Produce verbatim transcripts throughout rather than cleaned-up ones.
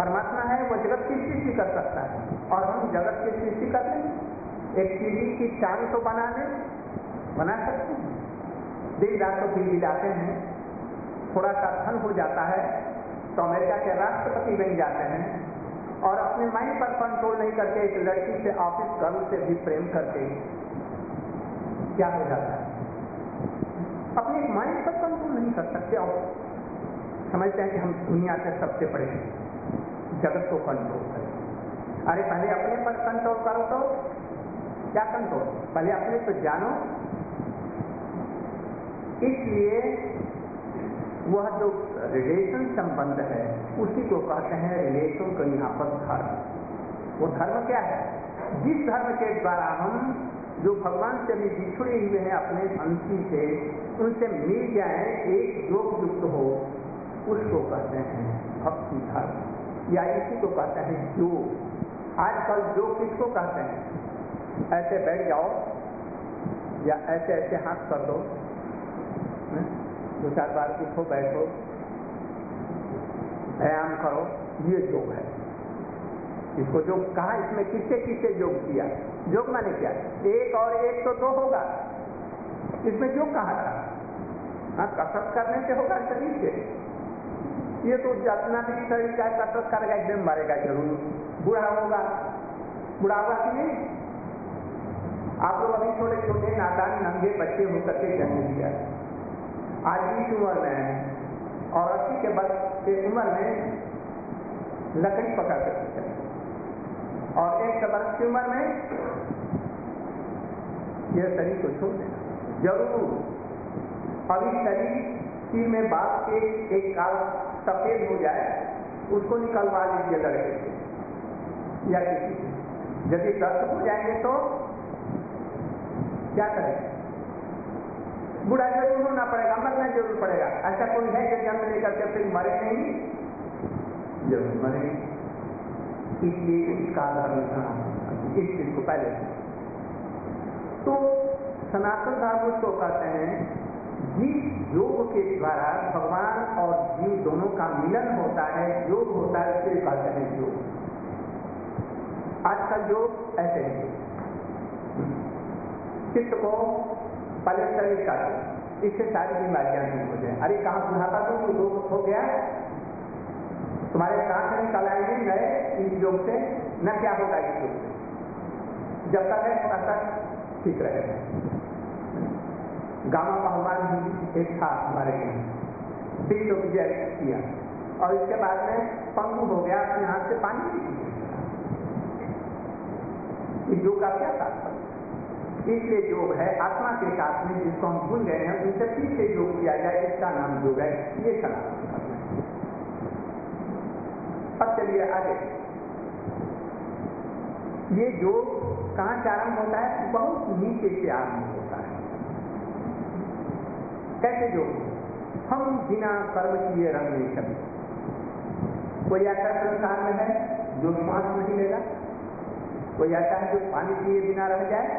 परमात्मा है वो जगत की सृष्टि कर सकता है, और हम जगत की सृष्टि कर लें। एक चिड़ी की चांद तो बना लें, बना सकते हैं। दिन रात तो बिल बिलाते हैं, थोड़ा सा धन हो जाता है तो अमेरिका के राष्ट्रपति बन जाते हैं, और अपने माइंड पर कंट्रोल नहीं करके एक लड़की से, ऑफिस गर्ल से भी प्रेम करके क्या हो जाता है, अपने माइंड पर कंट्रोल नहीं कर सकते और समझते हैं कि हम दुनिया से सबसे बड़े हैं, जगत को कंट्रोल करें। अरे पहले अपने पर कंट्रोल करो, तो क्या कंट्रोल, पहले अपने को जानो। इसलिए वह जो रिलेशन संबंध है उसी को कहते हैं रिलेशन को यहाँ पर धर्म। वो धर्म क्या है? जिस धर्म के द्वारा हम जो भगवान से भी बिछुड़े हुए हैं अपने अंशी से, उनसे मिल जाए, एक योग युक्त हो, उसको कहते हैं भक्ति धर्म, या इसी को कहते हैं योग। आजकल योग किसको कहते हैं? ऐसे बैठ जाओ या ऐसे ऐसे हाथ कर दो, दो चार बार उठो बैठो, व्यायाम करो, ये योग है। इसको योग कहा, इसमें किससे किससे योग किया? योग माने क्या? एक और एक तो दो होगा, इसमें योग कहा था? हाँ, कसरत करने से होगा शरीर से। ये तो जितना भी शरीर का कसरत करेगा एकदम मरेगा जरूर, बूढ़ा होगा, बूढ़ा होगा कि नहीं? आप लोग अभी थोड़े छोटे नादान नंगे बच्चे हो करके जन्म लिया, आज इस उम्र में और अस्सी के बाद के उम्र में लकड़ी पकड़ कर चले, और एक सौ वर्ष की उम्र में यह शरीर को छोड़ देना जरूर। अभी शरीर सिर में बात के एक काल सफेद हो जाए, उसको निकलवा लीजिए लड़के से या किसी से। यदि दस्त हो जाएंगे तो क्या करेंगे? बूढ़ा जरूर होना पड़ेगा, मरना जरूर पड़ेगा। ऐसा कोई है कि जन्म लेकर के फिर मरे नहीं? जरूर मरे। इसलिए इसका धर्म इस चीज को पहले, तो सनातन धर्म उसको कहते हैं जिस योग के द्वारा भगवान और जीव दोनों का मिलन होता है, योग होता है, उसे कहते हैं योग। आजकल योग ऐसे है, चित्त को पहले शरीर का, इससे सारी बीमारियां दूर हो जाए। अरे कहाँ बुढ़ापा तो रोग हो गया, तुम्हारे सांस निकल आएंगे नए इस योग से, न क्या होगा इस योग से? जब तक है तब तक ठीक रहेगा। गामा पहलवान भी एक था हमारे यहाँ, विश्व विजय किया और इसके बाद में पंगु हो गया, अपने हाथ से पानी नहीं पीता। इस योग का क्या तात्पर्य? इसलिए योग है आत्मा के साथ में जिसको हम भूल गए हैं, उनसे फिर से योग किया जाए, इसका नाम योग है। ये सनातन धर्म है। अब चलिए आगे। ये योग कहाँ से आरंभ होता है? बहुत नीचे से आरंभ होता है। कैसे योग? हम बिना कर्म किए रह नहीं सकते। कोई ऐसा संसार में है जो श्वास नहीं लेगा? कोई ऐसा है जो पानी पिए बिना रह जाए?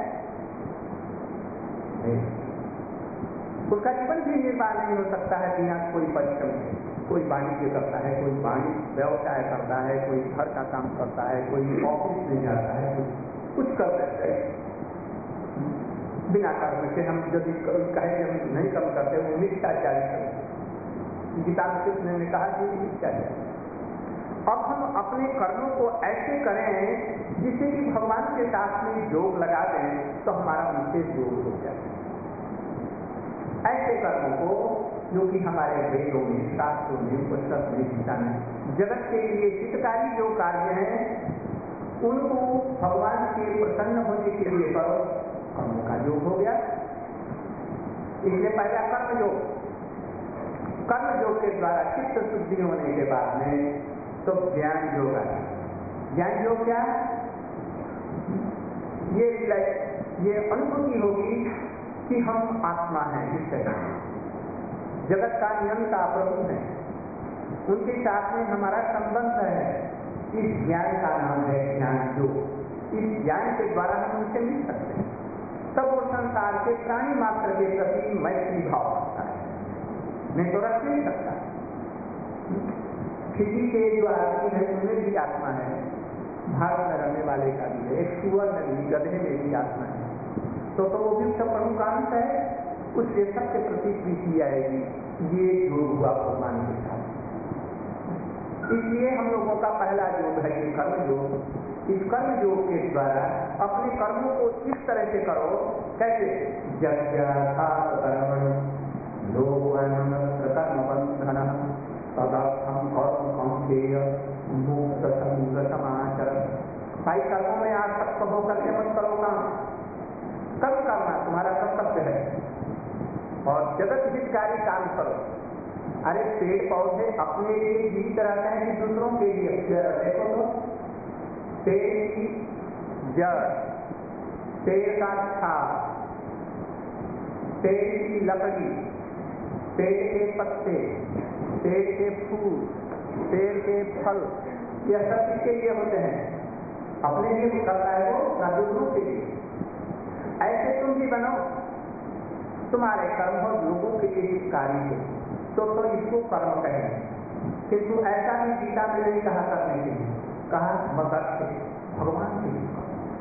उसका जीवन भी निर्वाह नहीं हो सकता है बिना कोई परिश्रम के। कोई वाणिज्य करता है, कोई वाणिज्य व्यवसाय करता है, कोई घर का काम करता है, कोई ऑफिस में जाता है, कोई कुछ कर सकते हैं बिना कर्म से। हम यदि कहें कि हम नहीं कर्म करते, वो मिथ्याचारी करते। गीता में कृष्ण ने कहा कि मिथ्याचारी। अब हम अपने कर्मों को ऐसे करें जिससे कि भगवान के साथ में योग लगा दें, तो हमारा उनसे योग हो जाए। ऐसे कर्मों को जो कि हमारे वेदों में, शास्त्रों में, उपनिषद में, गीता में जगत के लिए हितकारी जो कार्य हैं, उनको भगवान के प्रसन्न होने के लिए करो, कर्मों का योग हो गया। इसलिए पहला कर्म योग। कर्म योग के द्वारा चित्त शुद्धि होने के बाद में तो ज्ञान योग है। ज्ञान योग क्या? ये ये अनुभूति होगी कि हम आत्मा हैं, इस तरह जगत का नियंता प्रभु है, उनके साथ में हमारा संबंध है। इस ज्ञान का नाम है ज्ञान योग। इस ज्ञान के द्वारा हम उनसे मिल सकते हैं। तब वो संसार के प्राणी मात्र के प्रति मैत्री भाव रखता है, नहीं तो रख नहीं सकता। किसी के जो आदमी है उनमें भी आत्मा है, भाग में रहने वाले का भी है, एक सुअर में भी, गधे में भी आत्मा है। तो तो वो भी उसका प्रमुख अंश है, उससे सबके प्रति प्रीति आएगी। ये योग हुआ भगवान के साथ। इसलिए हम लोगों का पहला योग है ये कर्म योग। इस कर्म योग के द्वारा अपने कर्मों को इस तरह से करो, कैसे भाई कर्मों में आसक्त होकर के मत करो काम, कर्म करना तुम्हारा कर्तव्य है और जगत हितकारी काम करो। अरे पेड़ पौधे अपने लिए जीवित रहते हैं कि दूसरों के लिए? देखो तो पेड़ की जड़, पेड़ का छाल, पेड़ की लकड़ी, पेड़ के पत्ते, पेड़ के फूल, पेड़ के फल, यह सब किसके लिए होते हैं? अपने लिए करता है वो, ना दूसरों के लिए। ऐसे तुम भी बनो, तुम्हारे कर्म हो लोगों के लिए हितकारी हो, तो तो इसको कर्म कहें। किंतु ऐसा ही गीता में नहीं कहा करने के लिए, कहा मदद से भगवान के लिए।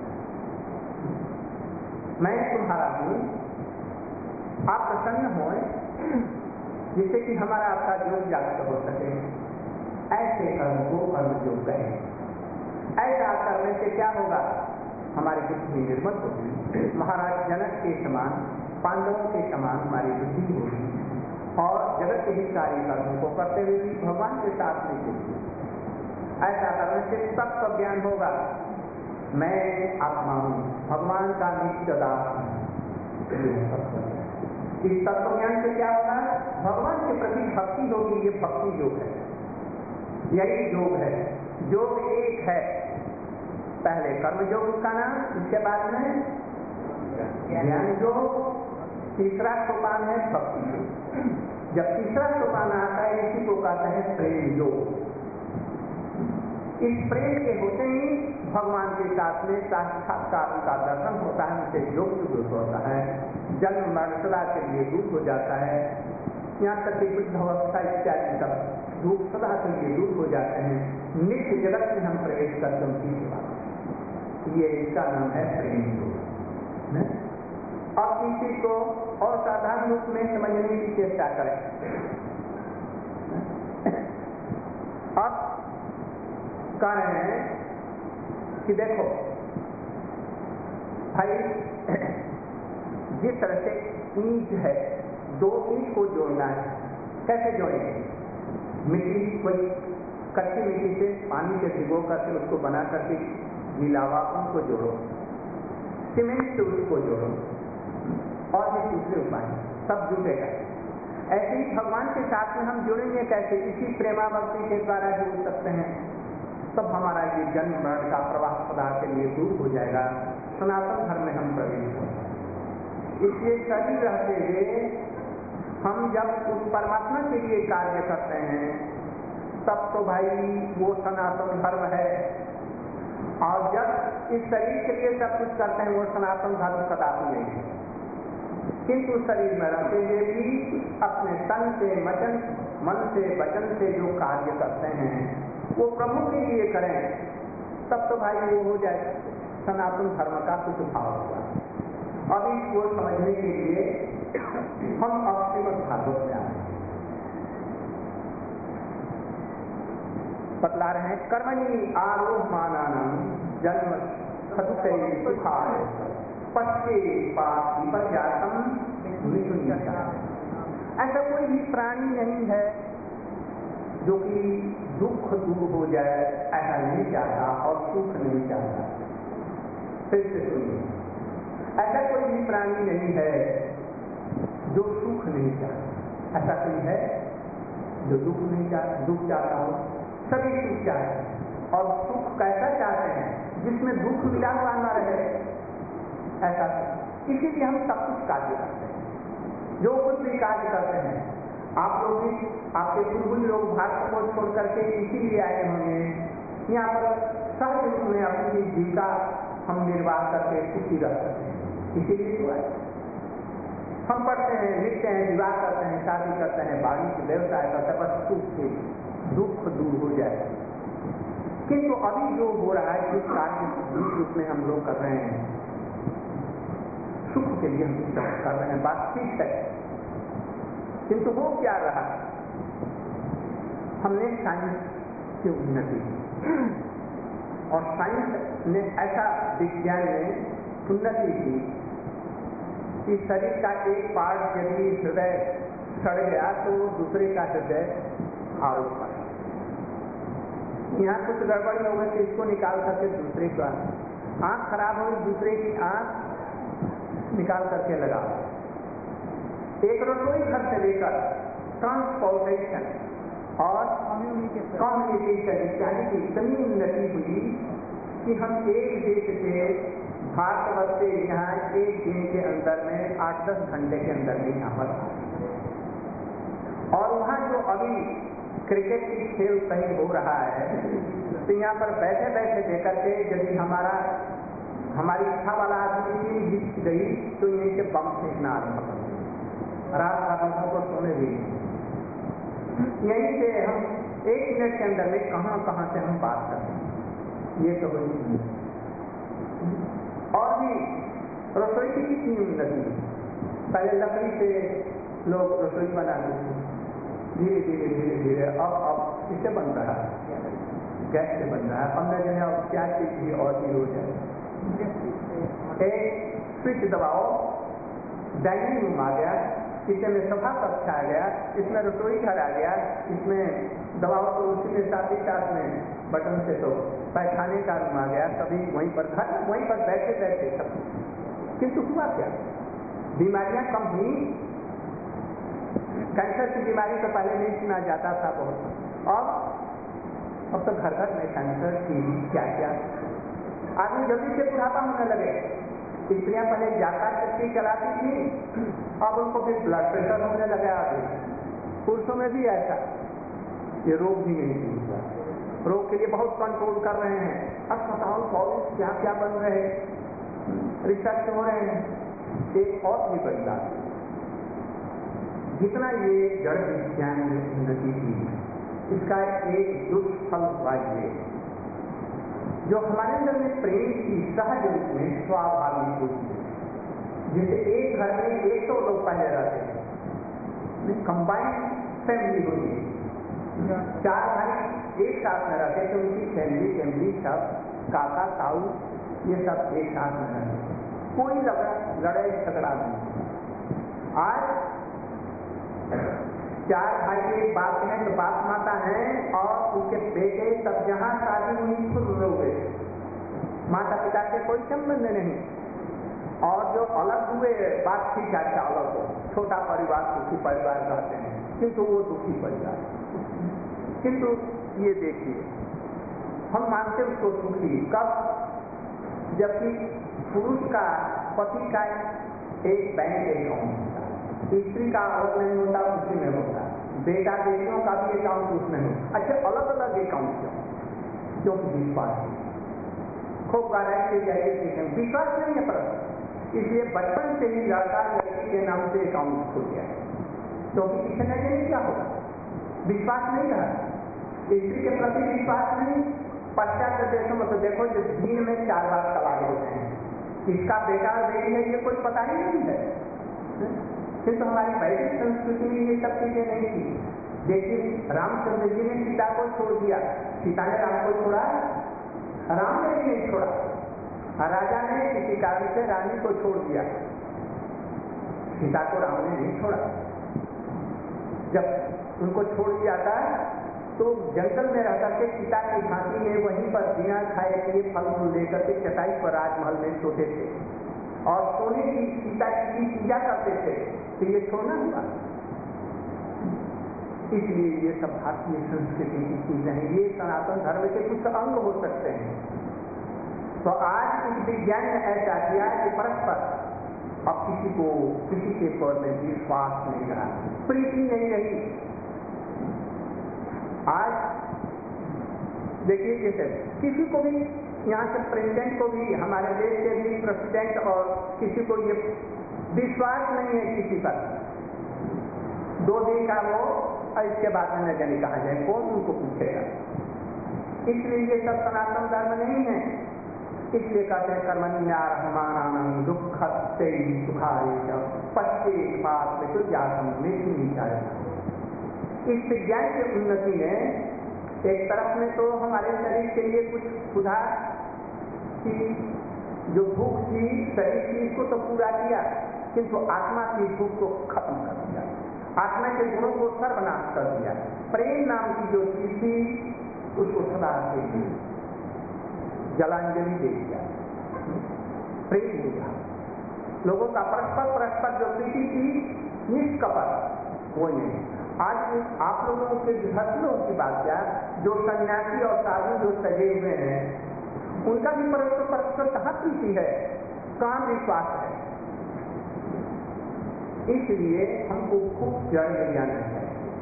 मैं तुम्हारा हूं, आप प्रसन्न हो जिससे कि हमारा आपका योग जागृत हो सके, ऐसे कर्म को कर्म योग कहें। ऐसा करने से क्या होगा? हमारी बुद्धि निर्मल होगी, महाराज जनक के समान, पांडवों के समान हमारी बुद्धि होगी और जगत के हितकारी कर्मों को करते हुए भी भगवान के साथ में जुड़ेंगे। ऐसा करने से तत्व ज्ञान होगा, मैं आत्मा हूं, भगवान का नित्य दास हूं। इस तत्व ज्ञान से क्या होगा? भगवान के प्रति भक्ति होगी। ये भक्ति योग है, यही योग है। योग एक है, पहले कर्म योग उसका नाम, इसके बाद में ज्ञान योग, तीसरा सोपान है भक्ति योग। जब तीसरा सोपान आता है इसी को कहते हैं प्रेम योग। इस प्रेम के होते ही भगवान के साथ में साक्षात्कार का दर्शन होता है, उनसे योग शुरू होता है, जन्म मरण सदा के लिए दूर हो जाता है, यहाँ तक कि बुद्ध अवस्था इत्यादि सब दुख सदा के लिए दूर हो जाते हैं। नित्य जगत में हम प्रवेश करते उनकी सेवा, ये इसका नाम है प्रेम योग। अब इसी को और साधारण रूप में समझने की चेष्टा करें। अब कह रहे हैं कि देखो भाई, जिस तरह से ईंट है, दो ईंट को जोड़ना है, कैसे जोड़ेंगे? मिट्टी, कोई कच्ची मिट्टी से पानी से भिगो करके उसको बना करके मिलावा, उनको जोड़ो, सीमेंट से उसको जोड़ो और भी दूसरे उपाय सब जुड़ेगा। ऐसे ही भगवान के साथ में हम जुड़ेंगे कैसे? इसी प्रेमा भक्ति के द्वारा जुड़ सकते हैं। तब हमारा ये जन्म मरण का प्रवाह सदा के लिए दूर हो जाएगा, सनातन धर्म में हम प्रवेश होंगे। इसलिए शरीर रहते हुए हम जब उस परमात्मा के लिए कार्य करते हैं तब तो भाई वो सनातन धर्म है, और जब इस शरीर के लिए सब कुछ करते हैं वो सनातन धर्म कदापि नहीं है। किंतु शरीर में रहते हुए भी अपने तन से, वचन, मन से, वचन से जो कार्य करते हैं वो प्रभु के लिए करें, तब तो भाई वो हो जाए सनातन धर्म का कुछ भाव हुआ। अब इसको समझने के लिए हम अब श्रीमद् भागवत में आए, बतला रहे हैं कर्मणि आरोहमानानं जन्म सदुकै सुखाय पश्ये पापी पश्यातम निशुन्यता। ऐसा कोई भी प्राणी नहीं है जो कि दुख दूर हो जाए, ऐसा नहीं चाहता और सुख नहीं चाहता। फिर से सुनिए, ऐसा कोई भी प्राणी नहीं है जो सुख नहीं चाहता। ऐसा कोई है जो दुख नहीं चाहता, दुख चाहता हो? सभी सुख चाहते हैं, और सुख कैसा चाहते हैं? जिसमें दुख मिला हुआ न रहे, ऐसा। इसीलिए हम सब कुछ कार्य करते हैं, जो कुछ भी कार्य करते हैं। आप लोग भी, आपके पूर्वज लोग भारत को छोड़ करके इसीलिए आए होंगे, यहाँ पर सहज रूप में अपनी जीविका हम निर्वाह करके सुखी रह सकते हैं, इसीलिए तो आए। हम पढ़ते हैं, लिखते हैं, विवाह करते हैं, शादी करते हैं, वाणिज्य व्यवसाय करते हैं, बस सुख के। दुख दूर हो जाए। किंतु अभी जो हो रहा है, जिस कार्य जिस रूप में हम लोग कर रहे हैं, सुख के लिए हम इस तरह कर रहे हैं, बात ठीक है, किंतु हो क्या रहा है? हमने साइंस की उन्नति और साइंस ने ऐसा विज्ञान में उन्नति की कि शरीर का एक पार्ट यदि हृदय सड़ गया तो दूसरे का हृदय आरोप पड़ा। यहाँ कुछ गड़बड़ी हो गई तो इसको निकाल करके दूसरे का, आँख खराब हो दूसरे की आँख निकाल करके लगा। एक रसोई घर से लेकर ट्रांसपोर्टेशन और कम्युनिकेशन इत्यादि की इतनी उन्नति हुई कि हम एक देश से भारतवर्ष से यहाँ एक दिन के अंदर में आठ दस घंटे के अंदर में यहाँ पर, और वहाँ जो अभी क्रिकेट की खेल कहीं हो रहा है तो यहाँ पर बैठे बैठे देकर के यदि हमारा हमारी इच्छा वाला आदमी टीम जीत गई तो यहीं से बम फेंकना आरम्भ कर दें, रात रात को सोने भी। यहीं से हम एक मिनट के अंदर में कहाँ कहाँ से हम बात करते हैं, ये तो हुई। और भी रसोई की कितनी उन्नति, पहले लकड़ी से लोग रसोई बनाते थे, धीरे धीरे धीरे धीरे अब अब इससे बन रहा है, गैस से बन रहा है। पंद्रह जने अब क्या चीज भी और भी हो जाए, एक स्विच दबाओ, डाइनिंग रूम आ गया, किचन में सभा कक्ष आ गया, इसमें रसोई घर आ गया, इसमें दबाओ तो उसी में साथ ही साथ में बटन से तो पैखाने का रूम आ गया, सभी वहीं पर घर वहीं पर बैठे बैठे सब। किंतु हुआ क्या, बीमारियां कम हुई। कैंसर की बीमारी तो पहले नहीं सुना जाता था बहुत, और अब तो घर घर में कैंसर की क्या क्या, आदमी जल्दी से बुढ़ापा होने लगे। स्त्रियां पहले जाकर चक्की चलाती थी, अब उनको फिर ब्लड प्रेशर होने लगा। आगे पुरुषों में भी ऐसा, ये रोग भी नहीं मिलता, रोग के लिए बहुत कंट्रोल कर रहे हैं, अस्पताल कॉलेज क्या क्या बन रहे हैं, रिसर्च हो रहे हैं। एक और भी बड़ी बात, जितना ये जड़ विज्ञान में उन्नति की, इसका एक दुष्फल हुआ ये, जो हमारे अंदर में प्रेम की सहज रूप में स्वाभाविक होती है। जैसे एक घर में एक सौ लोग पहले रहते हैं, कंबाइंड फैमिली होती है, चार भाई एक साथ में रहते थे, उनकी फैमिली फैमिली सब काका ताऊ ये सब एक साथ में रहते, कोई लड़ाई झगड़ा नहीं। आज चार भाई के बाप हैं तो बाप माता हैं और उनके बेटे सब जहां शादी हुई खुद लोग गए, माता पिता से कोई संबंध नहीं। और जो अलग हुए बात ठीक है, अलग हो, छोटा परिवार सुखी परिवार कहते हैं, किंतु वो दुखी परिवार। किंतु ये देखिए, हम मानते उसको सुखी कब, जबकि पुरुष का पति का एक बैंक अकाउंट होता, स्त्री का अलग नहीं होता, उसी में होता, बेटा बेटियों का भी अकाउंट उसमें होता। अच्छा, अलग अलग अकाउंट क्यों? क्योंकि विश्वास खूब गारंटी जाएगी, विश्वास नहीं है, पर इसलिए बचपन से ही लड़का लड़की के नाम से अकाउंट खुल गया, क्योंकि तो किसी न क्या होगा, विश्वास नहीं रहा, स्त्री के प्रति विश्वास नहीं। पाश्चात्य देशों में तो देखो, जो दिन में चार बार तलाक होते हैं, किसका बेटा और बेटी है ये कोई पता ही नहीं है। किंतु हमारी वैदिक संस्कृति में ये सब चीजें नहीं थी। देखिए, रामचंद्र जी ने सीता को छोड़ दिया, सीता ने राम को छोड़ा, राम ने भी नहीं छोड़ा, राजा ने किसी कारण से रानी को छोड़ दिया, सीता को राम ने नहीं छोड़ा। जब उनको छोड़ दिया था तो जंगल में रहकर के सीता की झांसी में वहीं पर बिना खाए पिए फल फूल लेकर के चटाई पर राजमहल में सोते थे और सोने की सीता की पूजा करते थे, तो ये छोड़ना हुआ। इसलिए ये सब भारतीय संस्कृति की चीजें हैं, ये सनातन धर्म के कुछ अंग हो सकते हैं। तो आज इस विज्ञान ने ऐसा किया कि परस्पर अब किसी को किसी के ऊपर में विश्वास नहीं रहा, प्रीति नहीं रही। आज देखिए, जैसे किसी को भी यहाँ से प्रेसिडेंट को भी, हमारे देश के भी प्रेसिडेंट और किसी को ये विश्वास नहीं है किसी पर, दो दिन का वो और इसके बाद में न जाने कहा जाए, कौन उनको पूछेगा। इसलिए ये सब सनातन धर्म नहीं है। इसलिए कहते हैं कर्मण्यारहमानम दुख से सुखाय पश्चे पाप तो जातम में। इस विज्ञान की उन्नति ने एक तरफ में तो हमारे शरीर के लिए कुछ सुधार की, जो भूख थी शरीर की इसको तो पूरा किया, किंतु आत्मा की भूख को खत्म कर दिया, आत्मा के गुणों को सर्वनाश कर दिया। प्रेम नाम की जो चीज थी उसको सदा के लिए जलांजलि दे दिया, प्रेम हो गया। लोगों का परस्पर परस्पर जो प्रीति थी निष्कपट वो नहीं। आज आप लोगों के गृहस्थों की बात क्या, जो सन्यासी और साधु जो सजे हुए हैं उनका भी परस्पर परस्पर कहाँ प्रीति है, कहाँ विश्वास है। इसलिए हमको खूब जड़ में जाना है।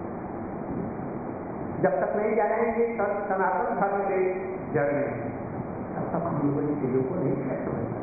जब तक नहीं जानेंगे सनातन धर्म के जड़ में, तब तक हम लोगों इन चीजों को नहीं कर सकते।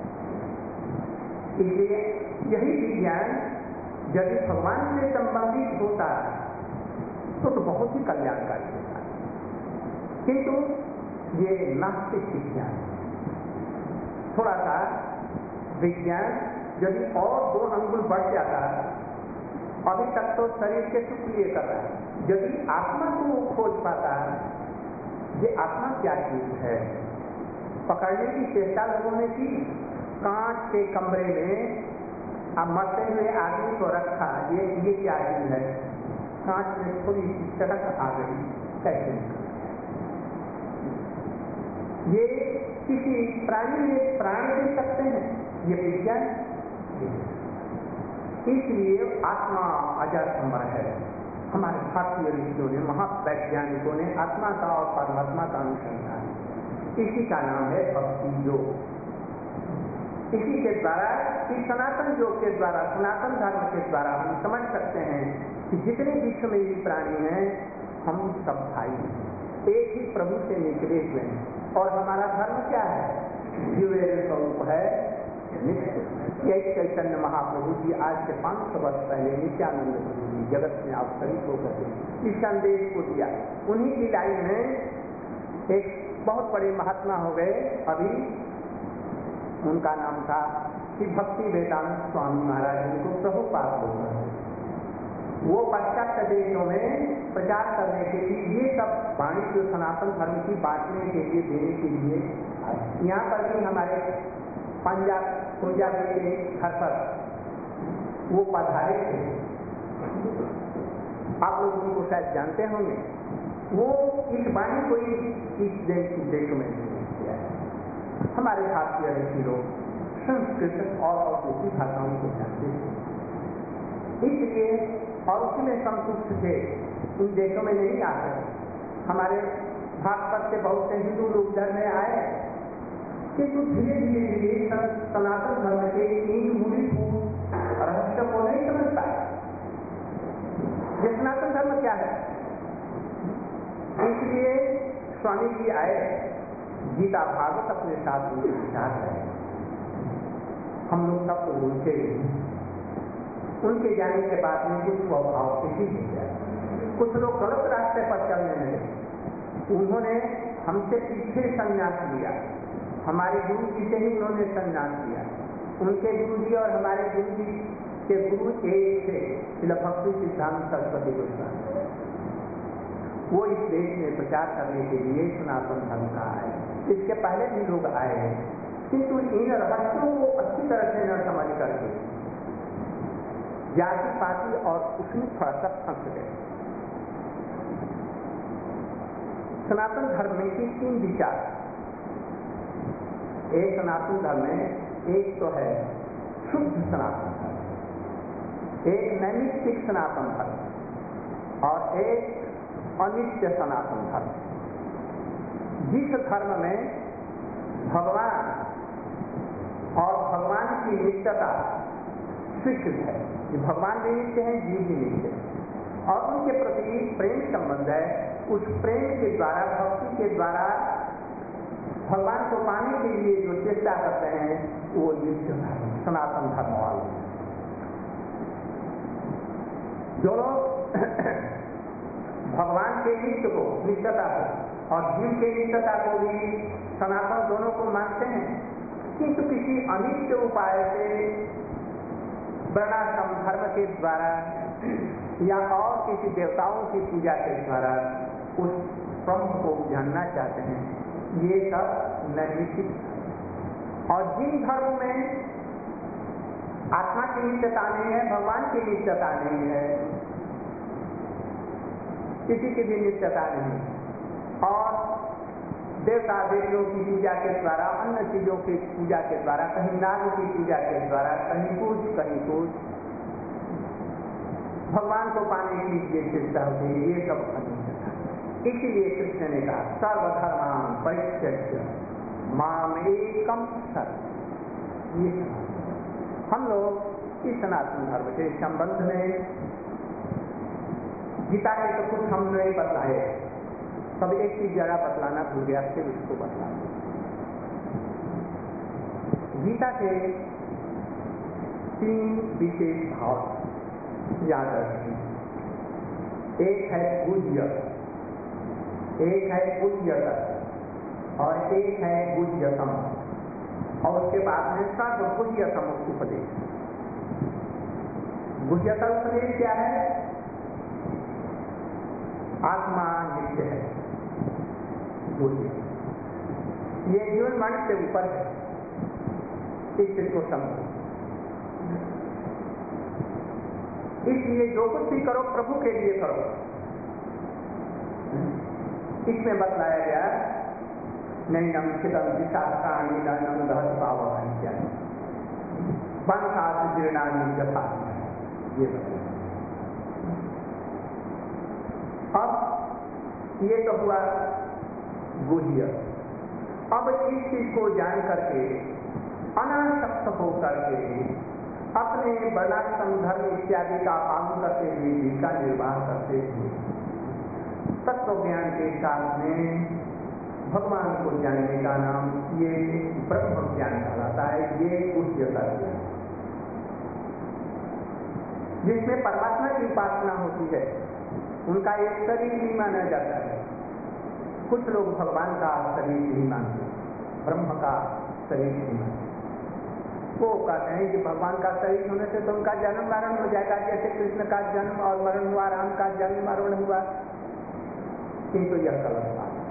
इसलिए यही विज्ञान यदि भगवान से संबंधित होता तो तो बहुत ही कल्याणकारी होता, किंतु ये नास्तिक विज्ञान, थोड़ा सा विज्ञान यदि और दो अंगुल बढ़ जाता, अभी तक तो शरीर के सुख लिए कर रहा है, यदि आत्मा को खोज पाता, ये आत्मा क्या चीज है, पकड़ने की चेष्टा लोगों ने की। कांच के कमरे में अब मरते हुए आदमी को रखा, ये ये क्या चीज है, कांच में थोड़ी सी चटक आ गई, कैसे ये किसी प्राणी में प्राण दे सकते हैं, ये विज्ञान। इसलिए आत्मा अजर अमर है। हमारे भारतीय ऋषियों ने, महावैज्ञानिकों ने आत्मा का और परमात्मा का अनुसंधान, इसी का नाम है भक्ति योग। इसी के द्वारा, इस सनातन योग के द्वारा, सनातन धर्म के द्वारा हम समझ सकते हैं कि जितने विश्व में भी प्राणी हैं हम सब भाई हैं, एक ही प्रभु से निकले हुए हैं। और हमारा धर्म क्या है, जीवेर स्वरूप है नित्य। यही चैतन्य महाप्रभु जी आज से पांच सौ वर्ष पहले नित्यानंद प्रभु जी जगत में अवतरित होकर के इस संदेश को दिया। उन्हीं की लाइन में एक बहुत बड़े महात्मा हो गए, अभी उनका नाम था श्री भक्ति वेदांत स्वामी महाराज, जिनको प्रभुपाद बोल रहे हैं। वो पाश्चात्य देशों में प्रचार करने के लिए ये सब वाणी जो सनातन धर्म की बांटने के लिए देने के लिए, यहाँ पर भी हमारे पंजाब पंजाबी के घर पर वो पधारे थे, आप लोग उनको शायद जानते होंगे। वो इस वाणी को इस देश देशों में किया है। हमारे भारतीय ऋषि लोग संस्कृत और दूसरी भाषाओं को जानते थे, इसलिए और उसी में संतुष्ट थे, उन देशों में नहीं आते। हमारे भागवत से बहुत से हिंदू लोग इधर में आए, किंतु धीरे धीरे धीरे सनातन धर्म के इन मूलभूत रहस्य को नहीं समझ पाए। ये सनातन धर्म क्या है, इसलिए स्वामी जी आए, गीता भागवत अपने साथ उनके विचार है। हम लोग सब तो उनके उनके जाने के बाद में कुछ स्वभाव किसी हो गया, कुछ लोग गलत रास्ते पर चलने लगे। उन्होंने हमसे पीछे संन्यास लिया, हमारे गुरु जी से ही उन्होंने संन्यास लिया। उनके गुरु जी और हमारे गुरु जी के गुरु एक थे, श्रील भक्ति सिद्धांत सरस्वती गोस्वामी। वो इस देश में प्रचार करने के लिए सनातन धर्म का आए। इसके पहले भी लोग आए हैं, किंतु इन रहस्यों को अच्छी तरह से न समझ करके जाति पाति और उसमें थोड़ा सा फंस गए। सनातन धर्म में की तीन विचार, एक सनातन धर्म में एक तो है शुद्ध सनातन धर्म, एक नैमित्तिक सनातन धर्म और एक अनित्य सनातन धर्म। जिस धर्म में भगवान और भगवान की नित्यता स्वीकृत है, कि भगवान भी नित्य हैं, जीव भी नित्य है और उनके प्रति प्रेम संबंध है, उस प्रेम के द्वारा, भक्ति के द्वारा भगवान को पाने के लिए जो चेष्टा करते हैं वो नित्य धर्म, सनातन धर्म वाले। जो लोग भगवान के नित्य को, नित्यता को और जीव के नित्यता को भी सनातन दोनों को मानते हैं, किंतु किसी अनित्य उपाय से वर्णाश्रम धर्म के द्वारा या और किसी देवताओं की पूजा के द्वारा उस ब्रह्म को जानना चाहते हैं, ये सब नैमित्तिक। और जिन धर्मों में आत्मा की नित्यता नहीं है, भगवान की नित्यता नहीं है, किसी की भी नित्यता नहीं, और देवता देवियों की पूजा के द्वारा, अन्य चीजों की पूजा के द्वारा, कहीं नाग की पूजा के द्वारा, कहीं कुछ कहीं कुछ भगवान को पाने की ये चेष्टा होती है, ये सब अनित्यता। इसीलिए कृष्ण ने कहा सर्वधर्मान् परित्यज्य माम एकम शरणं। ये हम लोग इस सनातन धर्म के संबंध में गीता के तो कुछ हम नहीं बतलाए, सब एक ही जगह बतलाना भूल गया, फिर उसको बतलाना। गीता के तीन विशेष भाव याद रखें। एक है पूज्य, एक है पूज्यतम और एक है पूज्यतम, और उसके बाद में सर्वपूज्यतम उपदेश। पूज्यतम उपदेश क्या है? आत्मा नित्य है, पूज्य, ये जीवन मरण से ऊपर है, इस चीज को समझो। इसलिए जो कुछ भी करो प्रभु के लिए करो। इसमें बतलाया गया नहीं नम चितम विशाखानी नम दहस पावनी वनसात जीर्णानी जथा, ये बताया। अब ये तो हुआ गुह्य। अब इस चीज को जान करके अनासक्त होकर के अपने वर्णाश्रम धर्म इत्यादि का पालन करते हुए जीविका निर्वाह करते हुए तत्व ज्ञान के साथ में भगवान को जानने का नाम ये ब्रह्म ज्ञान कहलाता है। ये गुह्यता ज्ञान, जिसमें परमात्मा की उपासना होती है, उनका एक शरीर भी माना जाता है। कुछ लोग भगवान का शरीर नहीं मानते, ब्रह्म का शरीर नहीं मानते। वो कहते हैं कि भगवान का शरीर होने से तो उनका जन्म मरण हो जाएगा, जैसे कृष्ण का जन्म और मरण हुआ, राम का जन्म मरण हुआ, किंतु यह गलत बात है।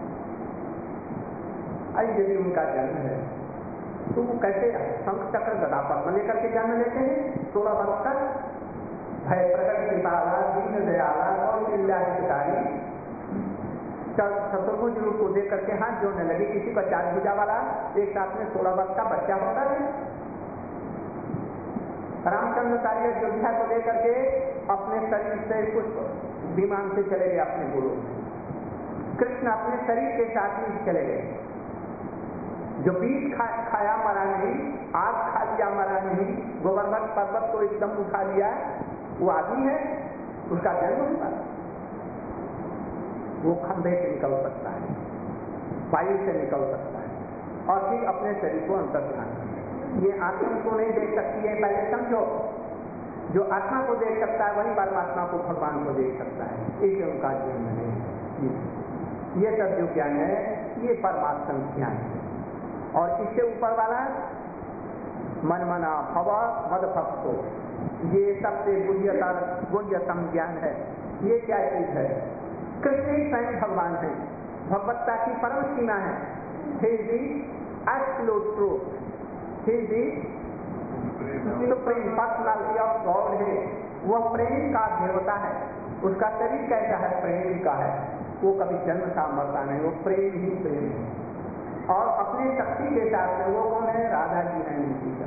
आई यदि उनका जन्म है तो वो कैसे शंख चक्र गदा पद्म लेकर के जन्म लेते हैं? सोलह वर्ष तक भय प्रकट कृपाला दीन दयाला और कल्याणकारी चतुर्भुज रूप को देख करके हाथ जोड़ने लगे। किसी का चार भुजा वाला एक साथ में सोलह वर्ष का बच्चा होता है। रामचंद्र कार्य अयोध्या को लेकर के अपने शरीर से कुछ विमान से चले गए अपने गुरु। कृष्ण अपने शरीर के साथ ही चले गए। जो बीज खा, खाया मरा नहीं, आग खा लिया मरा नहीं, गोवर्धन पर्वत को एकदम उठा लिया, वो आदमी है, उसका जन्म हुआ। वो खंभे से निकल सकता है, वायु से निकल सकता है और फिर अपने शरीर को अंतर ध्यान। ये आत्मा को नहीं देख सकती है, पहले समझो। जो आत्मा को देख सकता है वही परमात्मा को, भगवान को देख सकता है। इसलिए उनका जन्म नहीं। ये सब जो ज्ञान है ये परमात्म ज्ञान है। और इससे ऊपर वाला मन मना भव मद भक्तो, ये सबसे गुह्यतर गुह्यतम ज्ञान है। ये क्या चीज है? कृष्ण ही स्वयं भगवान है, भगवत्ता की परम सीमा है। He is the absolute truth. He is the supreme personality of God है। वह प्रेम का देवता है। उसका शरीर कैसा है? प्रेम का है। वो कभी जन्म का मरता नहीं, वो प्रेम ही प्रेम है। और अपने शक्ति के साथ में वो कौन है? राधा जी है।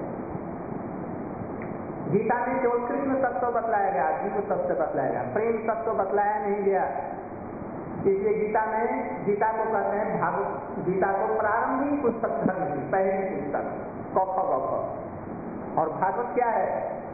गीता में केवल कृष्ण तत्व बतलाया गया, जीव तत्व बतलाया गया, प्रेम तत्व बतलाया नहीं गया। इसलिए गीता में, गीता को कहते हैं भागवत, गीता को प्रारंभिक पुस्तक धर्म की पहली पुस्तक कौफ गौफ। और भागवत क्या है?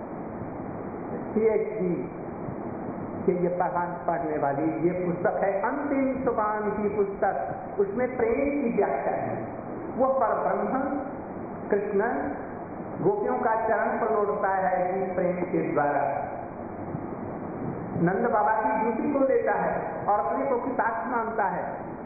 पीएचडी कि ये पढ़ान पढ़ने वाली ये पुस्तक है, अंतिम सोपान की पुस्तक। उसमें प्रेम की व्याख्या है। वो पर ब्रह्म कृष्ण गोपियों का चरण पर लौटता है कि प्रेम के द्वारा। नंद बाबा की ड्यूटी को लेता है और अपने को कृतार्थ मानता है।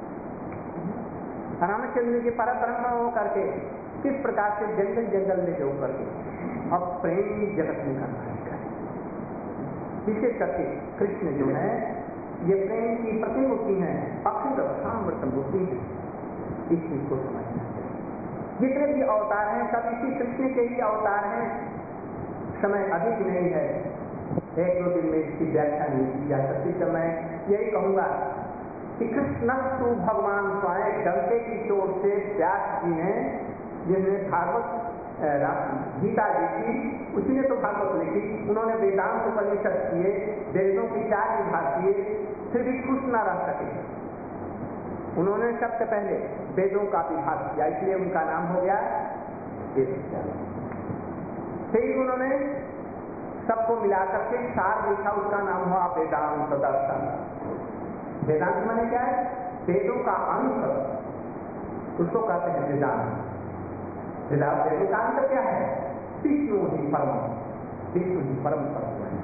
रामचंद्र जी पर ब्रह्म हो करके किस प्रकार से जंगल जंगल में जो करके अब प्रेम जगत में करना है। विशेष करके कृष्ण जो है ये प्रेम की प्रतिमूर्ति है, अखंड सामर्थ्य मूर्ति है। इस चीज को समझना चाहिए। जितने भी अवतार हैं सब इसी कृष्ण के ही अवतार हैं। समय अधिक नहीं है, एक दो दिन में इसकी व्याख्या नहीं की जा सकती। तो मैं यही कहूंगा कि कृष्ण तू भगवान स्वयं डंके की चोट से व्यास जी ने, जिन्होंने भागवत गीता लिखी, उसी ने तो भागवत लिखी। उन्होंने वेदांत उपनिषद किए, वेदों के चार विभाग किए, फिर भी खुश न रह सके। उन्होंने सबसे पहले वेदों का विभाग किया, इसलिए उनका नाम हो गया वेद। फिर उन्होंने सबको मिलाकर के सार लिखा, उसका नाम हुआ वेदांत दर्शन। वेदांत माने क्या है? वेदों का अंत, उसको कहते हैं वेदांत। वेदांत वेदों का अंत क्या है? विष्णु ही परम, विष्णु ही परम तत्व है।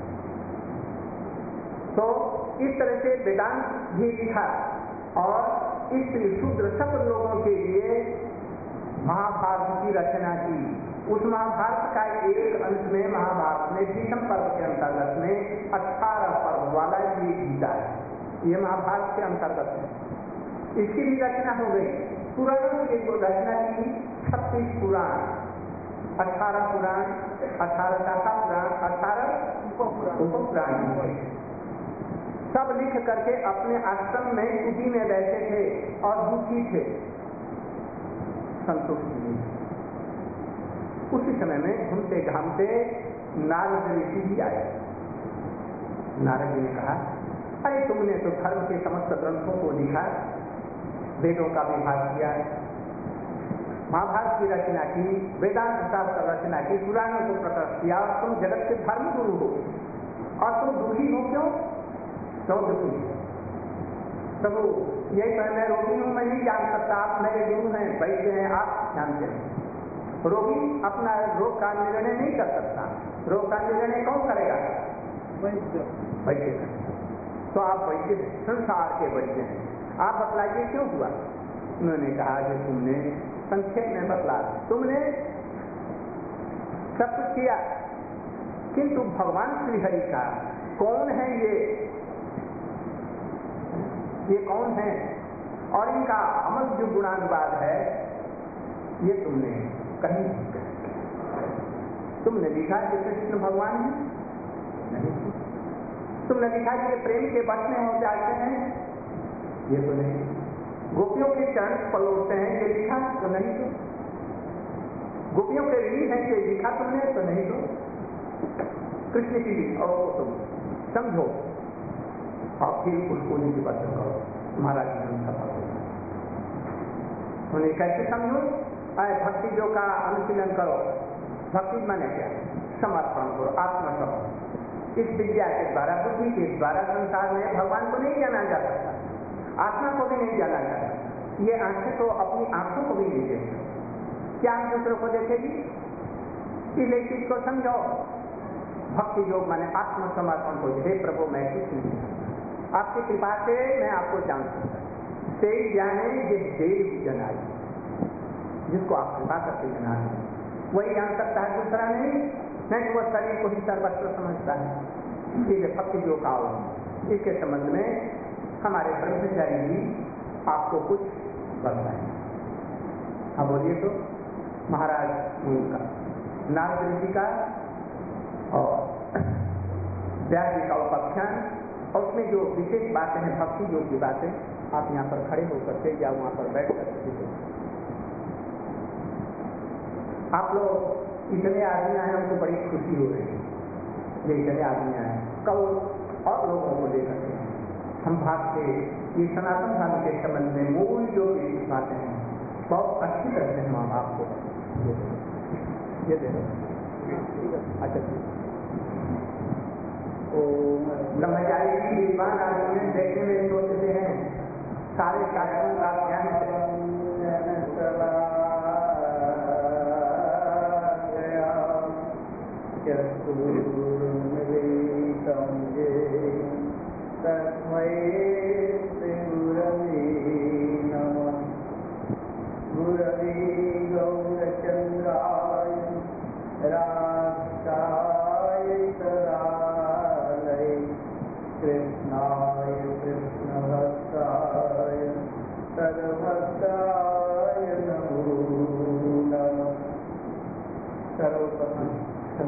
तो इस तरह से वेदांत भी लिखा और स्त्री शूद्र सब लोगों के लिए महाभारत की रचना की। उस महाभारत का एक अंश में, महाभारत में भीष्म पर्व के अंतर्गत में अठारह पर्व वाला ये गीता है, ये महाभारत के अंतर्गत है। इसकी भी रचना हो गई। पुराणों की एक रचना की, छत्तीस पुराण, अठारह पुराण, अठारह शाखा पुराण, अठारह उपपुराण सब लिख करके अपने आश्रम में कुटी में बैठे थे और दुखी थे, संतुष्ट नहीं। उसी समय में घूमते घामते नारद ऋषि भी आए। नारद जी ने कहा, अरे तुमने तो धर्म के समस्त ग्रंथों को लिखा, वेदों का विभाग किया, महाभारत की रचना की, वेदांत शास्त्र रचना की, पुराणों को प्रकट किया, और तुम जगत के धर्म गुरु हो और तुम दुखी हो क्यों? क्यों दुखी? प्रभु यही पर मैं रोगी हूं, मैं नहीं जान सकता, आप मेरे गुरु हैं, वैद्य हैं, आप जानते हैं। रोगी अपना रोग का निर्णय नहीं कर सकता, रोग का निर्णय कौन करेगा? वैद्य वैद्य तो आप वैद्य, संसार के वैद्य हैं, आप बतलाइए क्यों हुआ? उन्होंने कहा कि तुमने संक्षेप में बतला, तुमने सब कुछ किया, किंतु भगवान श्री हरि का कौन है ये ये कौन है और इनका अमल जो गुणानुवाद है ये तुमने कहीं तुमने लिखा कि कृष्ण भगवान है नहीं, तुमने लिखा कि ये प्रेम के वश में हो जाते हैं, ये तो नहीं। गोपियों के चरण पलोड़ते हैं, ये लिखा तो नहीं। तो गोपियों के ऋणी है, ये लिखा तुमने तो नहीं। तो कृष्ण की और तुम समझो और फिर उसको नहीं बचन करो, तुम्हारा जीवन सफल होगा। उन्हें कैसे समझो? अरे भक्ति जो का अनुशीलन करो। भक्ति माने क्या? समर्पण करो, आत्मसमर्पण। इस विद्या के द्वारा, बुद्धि के द्वारा संसार में भगवान को नहीं जाना जा सकता, आत्मा को भी नहीं जाना जा सकता। ये आंखें तो अपनी आंखों को भी नहीं देख सकती, क्या हम दूसरों को देखेगी? इसलिए चीज को समझो। भक्ति योग माने आत्मसमर्पण को, हे प्रभु मैं कुछ नहीं, आपकी कृपा से मैं आपको जान सकता, से जाने जिस देव जनाई, जिसको आप कृपा करके जनाते वही जान सकता है, दूसरा नहीं। नहीं वो शरीर को ही सर्वस्व समझता है। इसलिए भक्ति योग का अवलंबन, इसके संबंध में हमारे ब्रह्मचारी जी आपको कुछ बताएं। हाँ बोलिए। तो महाराज उनका नारद ऋषि का और व्यास जी का उपाख्यान, और उसमें जो विशेष बातें हैं भक्ति योग की बातें, आप यहाँ पर खड़े होकर के या वहाँ पर बैठ कर आप लोग इतने आदमी आए, हमको बड़ी खुशी हो रही है। ये इतने आदमी आए, कल और लोगों को लेकर के हम भाग के ये सनातन धर्म के संबंध में मूल जो बातें हैं बहुत अच्छी तरह से हम आपको ये दे दो। अच्छा ब्रह्मचारी की विद्वान आदमी देखने में सोचते हैं सारे शास्त्रों का ज्ञान समझे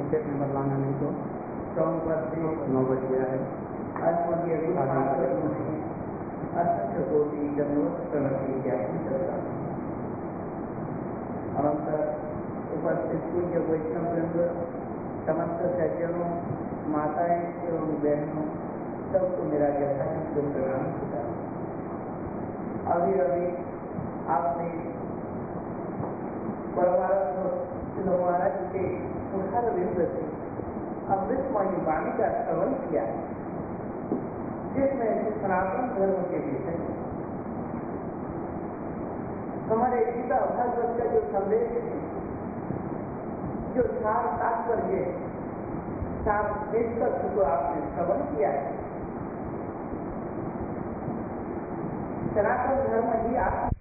स्टेट में बदलाना नहीं तो सॉन्ग पर से नौ बज गया है। अस्मदीय असंख्य कोटि दंडवत प्रणति ज्ञापन करता हूँ। अनंतर उपस्थित पूज्य वैष्णव वृंद, समस्त सज्जनों, माताएं एवं बहनों, सबको मेरा यथाशक्ति प्रणाम करता हूँ। अभी अभी आपने परमात्मा महाराज के मुखार विंद से अमृतमयी वाणी का श्रवण किया, जिसमें सनातन धर्म के विषय हमारे गीता भागवत का जो संदेश है, जो सार तात्पर्य सार निष्कर्ष को आपने श्रवण किया है। सनातन धर्म ही आप